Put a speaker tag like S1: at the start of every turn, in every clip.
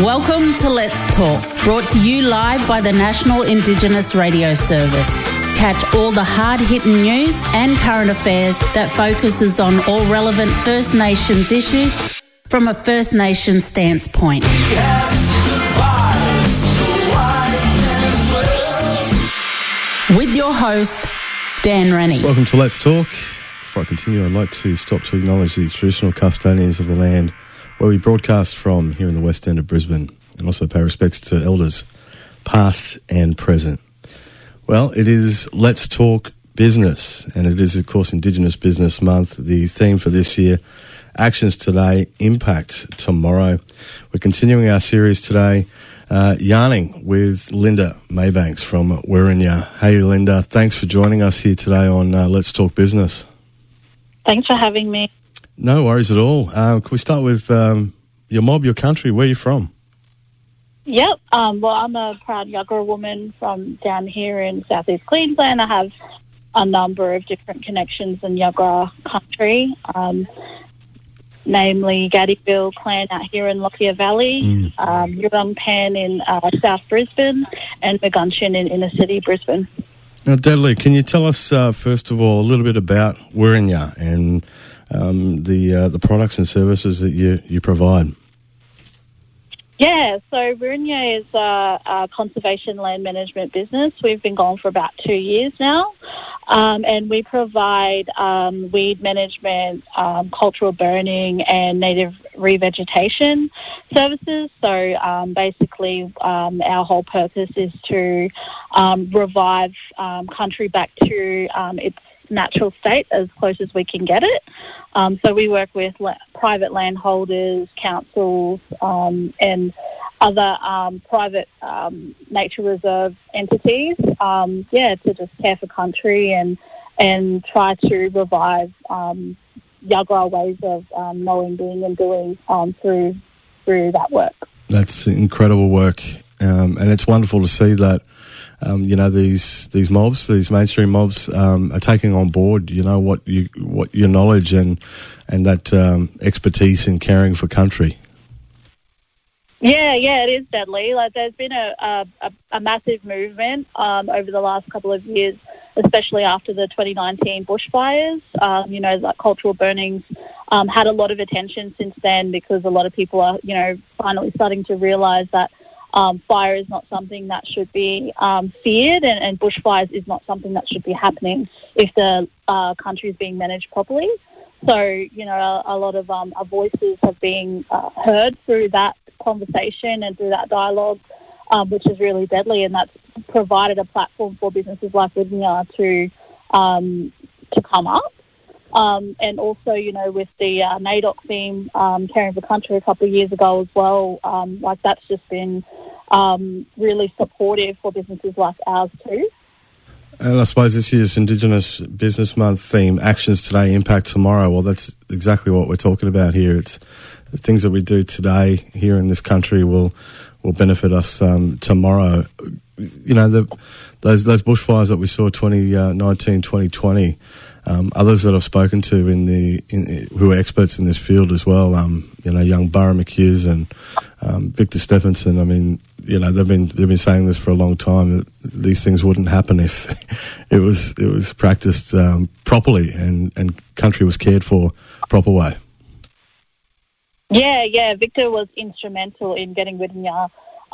S1: Welcome to Let's Talk, brought to you live by the National Indigenous Radio Service. Catch all the hard-hitting news and current affairs that focuses on all relevant First Nations issues from a First Nations stance point. With your host, Dan Rennie.
S2: Welcome to Let's Talk. Before I continue, I'd like to stop to acknowledge the traditional custodians of the land where we broadcast from here in the West End of Brisbane, and also pay respects to elders, past and present. Well, it is Let's Talk Business, and it is, of course, Indigenous Business Month. The theme for this year, Actions Today, Impact Tomorrow. We're continuing our series today, yarning with Linda Maybanks from Wirinya. Hey, Linda, thanks for joining us here today on Let's Talk Business.
S3: Thanks for having me.
S2: No worries at all. Can we start with your mob, your country? Where are you from?
S3: Yep. Well, I'm a proud Yagara woman from down here in southeast Queensland. I have a number of different connections in Yagara country, namely Gaddiville clan out here in Lockyer Valley, Yurung Pan in South Brisbane, and Megunchin in inner city Brisbane.
S2: Now, Deadly, can you tell us, first of all, a little bit about Wirinya and the products and services that you provide?
S3: Yeah, so Wirinya is a conservation land management business. We've been going for about 2 years now, and we provide weed management, cultural burning, and native revegetation services. So basically, our whole purpose is to revive country back to its natural state as close as we can get it. So we work with private landholders, councils, and other private nature reserve entities, to just care for country and try to revive Yagara ways of knowing, being and doing through that work. That's
S2: incredible work, and it's wonderful to see that these mobs, these mainstream mobs, are taking on board, what your knowledge and that expertise in caring for country.
S3: Yeah, it is deadly. Like, there's been a massive movement over the last couple of years, especially after the 2019 bushfires. Like cultural burnings had a lot of attention since then, because a lot of people are, finally starting to realise that fire is not something that should be feared, and bushfires is not something that should be happening if the country is being managed properly. So, a lot of our voices have been heard through that conversation and through that dialogue, which is really deadly, and that's provided a platform for businesses like Wirinya to come up. And also, with the NAIDOC theme, Caring for Country, a couple of years ago as well, that's just been really supportive for businesses like ours too.
S2: And I suppose this year's Indigenous Business Month theme, Actions Today, Impact Tomorrow. Well, that's exactly what we're talking about here. It's the things that we do today here in this country will benefit us tomorrow. Those bushfires that we saw 2019, 2020, others that I've spoken to who are experts in this field as well, young Burra McHughes and Victor Stephenson. I mean, they've been saying this for a long time, that these things wouldn't happen if it was practiced properly and country was cared for proper way.
S3: Yeah. Victor was instrumental in getting Wirinya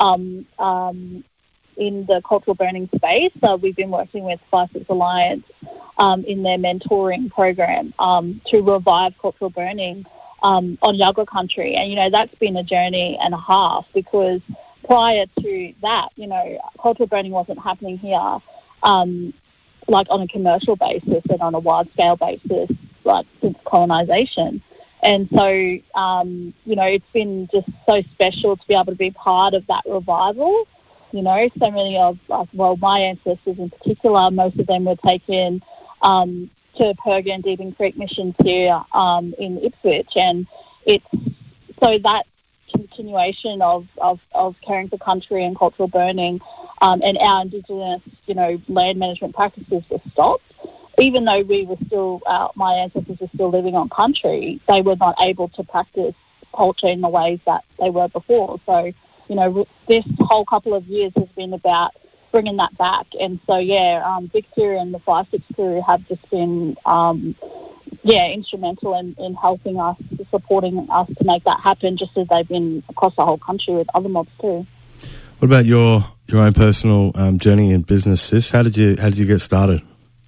S3: in the cultural burning space. We've been working with 5-6 Alliance in their mentoring program to revive cultural burning on Yagara country. And, that's been a journey and a half, because prior to that, cultural burning wasn't happening here on a commercial basis and on a wide-scale basis, since colonisation. And so, it's been just so special to be able to be part of that revival. So many of, my ancestors in particular, most of them were taken to Purga and Deebing Creek missions here in Ipswich. And it's so that continuation of caring for country and cultural burning and our Indigenous, land management practices were stopped. Even though we were still, my ancestors were still living on country, they were not able to practice culture in the ways that they were before. So this whole couple of years has been about bringing that back. And so, Victoria and the 5-6 crew have just been, instrumental in helping us, supporting us to make that happen, just as they've been across the whole country with other mobs too.
S2: What about your own personal journey in business, sis? How did you get started?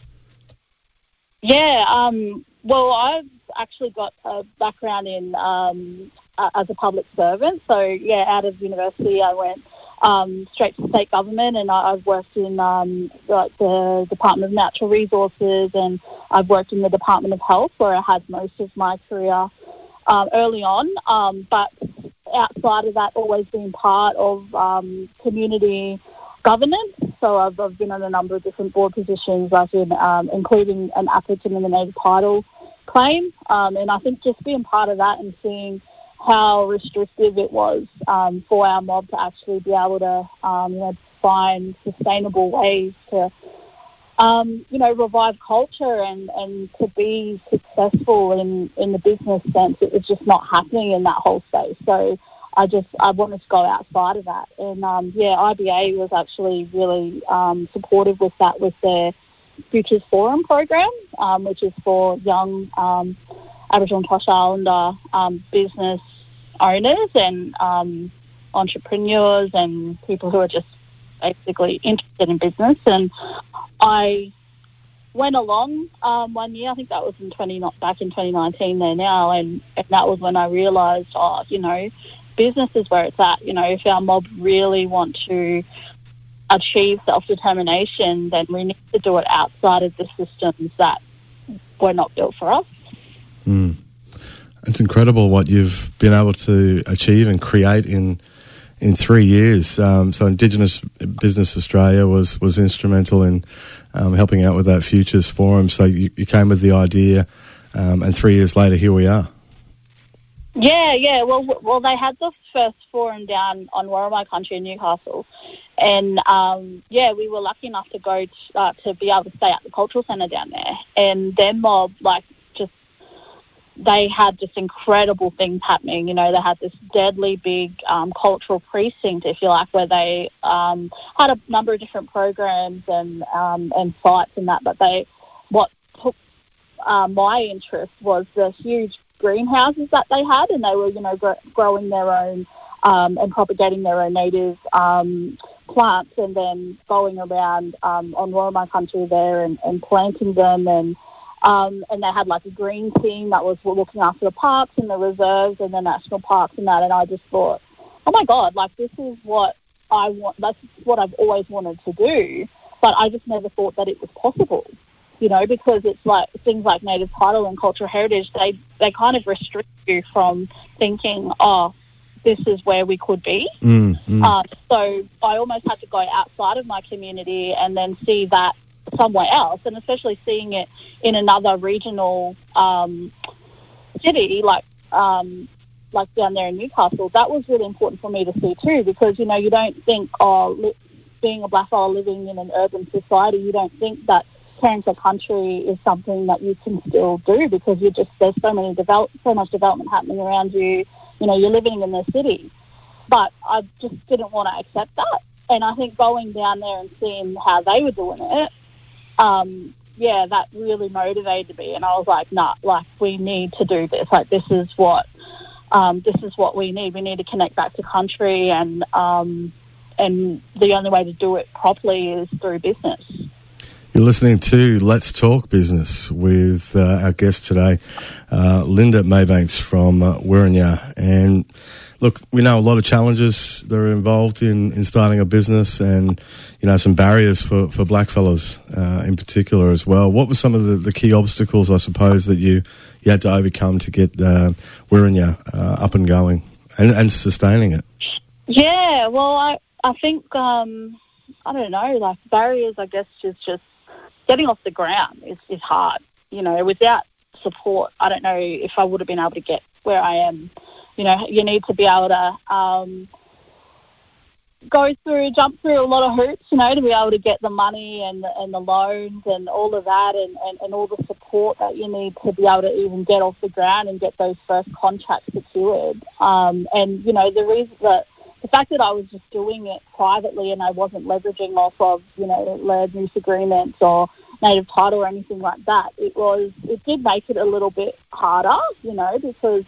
S3: Well, I've actually got a background in as a public servant. So, out of university, I went straight to state government, and I've worked in the Department of Natural Resources, and I've worked in the Department of Health, where I had most of my career early on. But outside of that, always been part of community governance. So I've been on a number of different board positions, like including an applicant in the native title claim. And I think just being part of that and seeing how restrictive it was for our mob to actually be able to, find sustainable ways to, revive culture and to be successful in the business sense. It was just not happening in that whole space. So I wanted to go outside of that. And, IBA was actually really supportive with that, with their Futures Forum program, which is for young Aboriginal and Torres Strait Islander business owners and entrepreneurs and people who are just basically interested in business. And I went along 1 year, I think that was back in 2019 there now, and that was when I realised, business is where it's at. If our mob really want to achieve self-determination, then we need to do it outside of the systems that were not built for us.
S2: It's incredible what you've been able to achieve and create in 3 years. So Indigenous Business Australia was instrumental in helping out with that Futures Forum. So you came with the idea, and 3 years later, here we are.
S3: Yeah. Well, they had the first forum down on Worimi country in Newcastle, and we were lucky enough to go to be able to stay at the cultural centre down there. And their mob, they had just incredible things happening. They had this deadly big cultural precinct, if you like, where they had a number of different programs and sites and that. But what took my interest was the huge greenhouses that they had, and they were, growing their own and propagating their own native plants, and then going around on Worimi country there and planting them, and they had a green team that was looking after the parks and the reserves and the national parks and that. And I just thought, oh my God, this is what I want. That's what I've always wanted to do, but I just never thought that it was possible. Because it's things like native title and cultural heritage, they kind of restrict you from thinking, this is where we could be. So I almost had to go outside of my community and then see that somewhere else, and especially seeing it in another regional city like down there in Newcastle. That was really important for me to see too, because you don't think being a black fella living in an urban society, you don't think that caring for country is something that you can still do, because there's so much development happening around you. You're living in the city. But I just didn't want to accept that. And I think going down there and seeing how they were doing it, that really motivated me. And I was like, nah, we need to do this. This is what we need. We need to connect back to country, and the only way to do it properly is through business.
S2: You're listening to Let's Talk Business with our guest today, Linda Maybanks from Wirranya. And look, we know a lot of challenges that are involved in starting a business, and some barriers for blackfellas in particular as well. What were some of the key obstacles, I suppose, that you had to overcome to get Wirranya up and going and sustaining it?
S3: Yeah, well, I think I don't know, barriers, I guess, is just getting off the ground is hard. Without support, I don't know if I would have been able to get where I am. You need to be able to jump through a lot of hoops, to be able to get the money and the loans and all of that, and all the support that you need to be able to even get off the ground and get those first contracts secured. And the reason that the fact that I was just doing it privately and I wasn't leveraging off of, land use agreements or native title or anything like that, it did make it a little bit harder, because,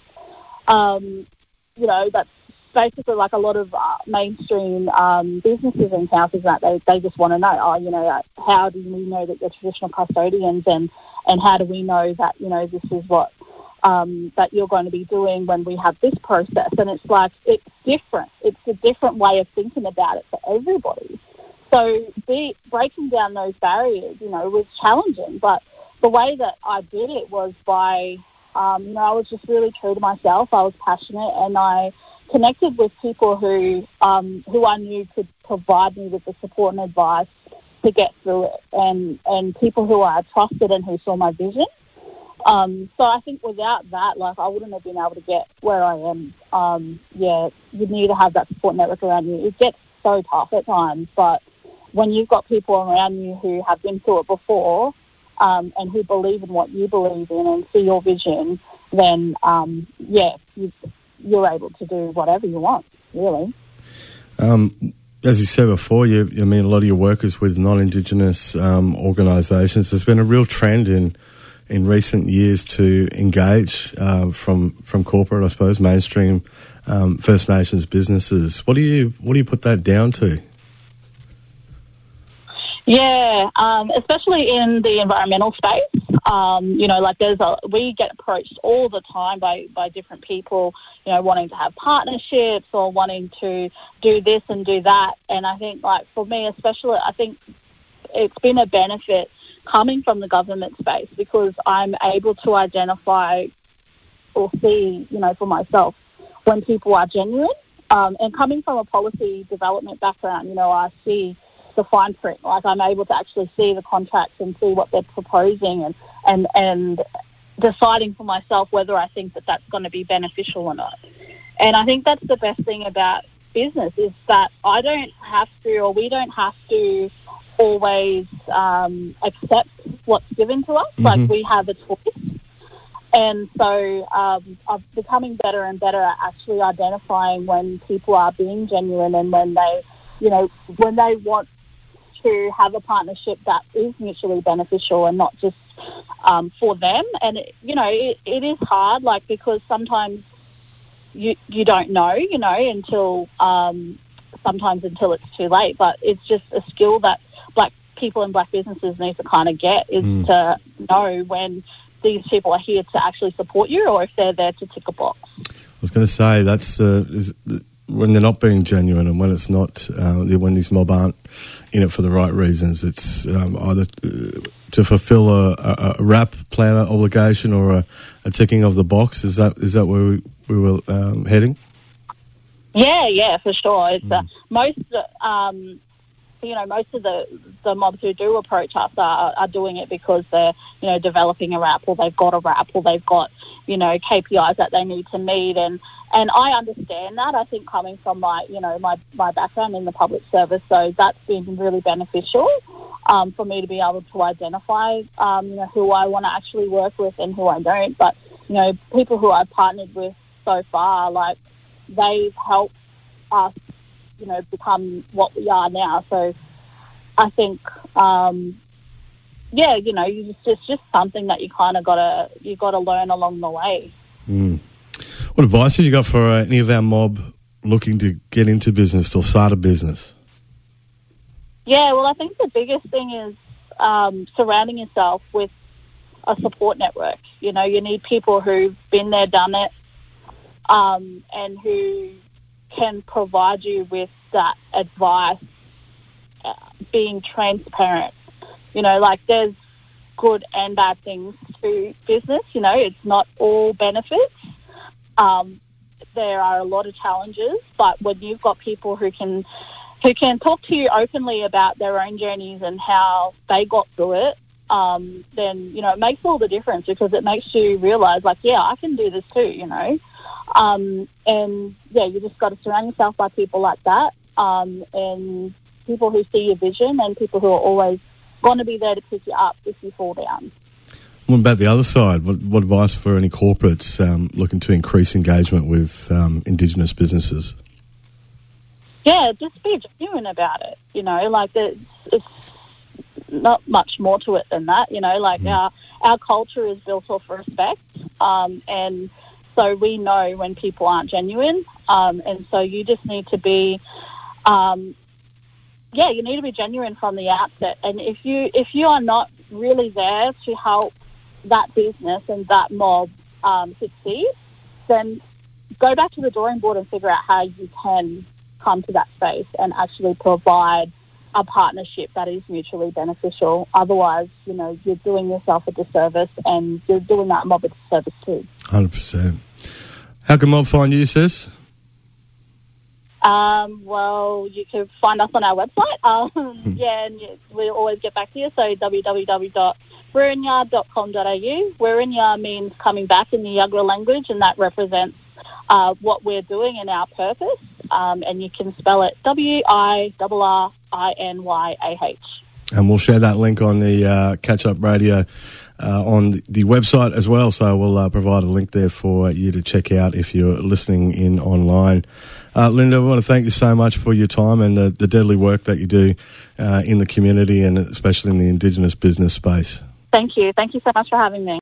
S3: that's basically like a lot of mainstream businesses and councils that they just want to know, how do we know that they're traditional custodians and how do we know that, this is what that you're going to be doing when we have this process. And it's like, it's different. It's a different way of thinking about it for everybody. So breaking down those barriers, was challenging. But the way that I did it was by, I was just really true to myself. I was passionate and I connected with people who I knew could provide me with the support and advice to get through it, and people who I trusted and who saw my vision. So I think without that, I wouldn't have been able to get where I am. You need to have that support network around you. It gets so tough at times, but when you've got people around you who have been through it before, and who believe in what you believe in and see your vision, then you're able to do whatever you want, really.
S2: As you said before, a lot of your work is with non-Indigenous organisations. There's been a real trend in recent years to engage from corporate, I suppose, mainstream First Nations businesses. What do you put that down to?
S3: Yeah, especially in the environmental space. We get approached all the time by different people, wanting to have partnerships or wanting to do this and do that. And I think, for me especially, I think it's been a benefit coming from the government space because I'm able to identify or see, for myself when people are genuine. And coming from a policy development background, I see the fine print. I'm able to actually see the contracts and see what they're proposing and deciding for myself whether I think that that's going to be beneficial or not. And I think that's the best thing about business is that I don't have to, or we don't have to always accept what's given to us.
S2: Mm-hmm.
S3: We have a choice. And so I'm becoming better and better at actually identifying when people are being genuine and when they, when they want to have a partnership that is mutually beneficial and not just for them. And, it is hard, because sometimes you don't know, until it's too late. But it's just a skill that Black people and Black businesses need to kind of get is to know when these people are here to actually support you or if they're there to tick a box.
S2: I was going to say that's when they're not being genuine and when it's not, when these mob aren't in it for the right reasons. It's either to fulfil a RAP plan obligation or a ticking of the box. Is that where we were heading?
S3: Yeah, for sure. It's most of the mobs who do approach us are doing it because they're, developing a RAP or they've got a RAP or they've got, KPIs that they need to meet. And I understand that. I think coming from my background in the public service, so that's been really beneficial for me to be able to identify, who I want to actually work with and who I don't. But, people who I've partnered with so far, they've helped us, become what we are now. So I think, it's just something that you kind of got to learn along the way.
S2: What advice have you got for any of our mob looking to get into business or start a business?
S3: Yeah, well, I think the biggest thing is surrounding yourself with a support network. You need people who've been there, done it, and who can provide you with that advice, being transparent. There's good and bad things to business. It's not all benefits. There are a lot of challenges, but when you've got people who can talk to you openly about their own journeys and how they got through it, then, it makes all the difference because it makes you realise, I can do this too, and, you just got to surround yourself by people like that, and people who see your vision and people who are always going to be there to pick you up if you fall down.
S2: What about the other side? What advice for any corporates looking to increase engagement with Indigenous businesses?
S3: just be genuine about it. You know, like it's not much more to it than that. You know, like our culture is built off respect, and so we know when people aren't genuine, and so you just need to be, you need to be genuine from the outset. And if you are not really there to help that business and that mob succeed, then go back to the drawing board and figure out how you can come to that space and actually provide a partnership that is mutually beneficial. Otherwise, you know, you're doing yourself a disservice and you're doing that mob a disservice too.
S2: 100%. How can mob find you, sis?
S3: Well, you can find us on our website. And we'll always get back to you. So www.wirinya.com.au. Wirinya means coming back in the Yuggera language, and that represents what we're doing and our purpose. And you can spell it WIRRINYAH.
S2: And we'll share that link on the Catch Up Radio on the website as well. So we'll provide a link there for you to check out if you're listening in online. Linda, I want to thank you so much for your time and the deadly work that you do in the community and especially in the Indigenous business space.
S3: Thank you. Thank you so much for having me.